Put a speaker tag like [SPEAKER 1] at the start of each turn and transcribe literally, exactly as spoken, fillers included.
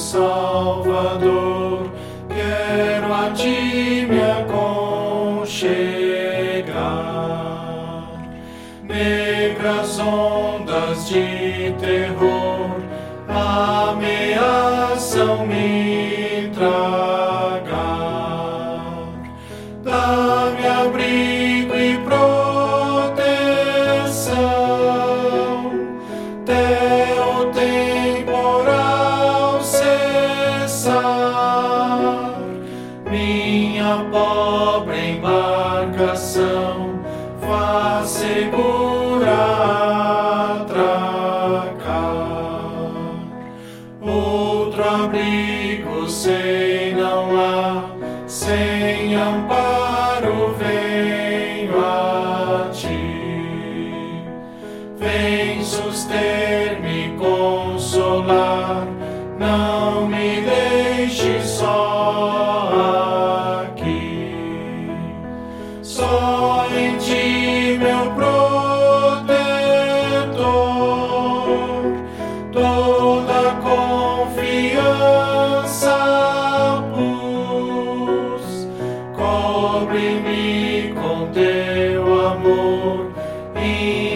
[SPEAKER 1] Salvador, quero a ti me aconchegar. Negras ondas de terror ameaçam me tragar. Dá-me abrigo e proteção até o temporal cessar. Minha pobre embarcação faz segura atracar. Outro abrigo sei não há, sem amparo venho a ti. Vem suster-me, consolar, não me deixe só aqui. Só em ti, meu protetor, toda confiança pus. Cobre-me com teu amor.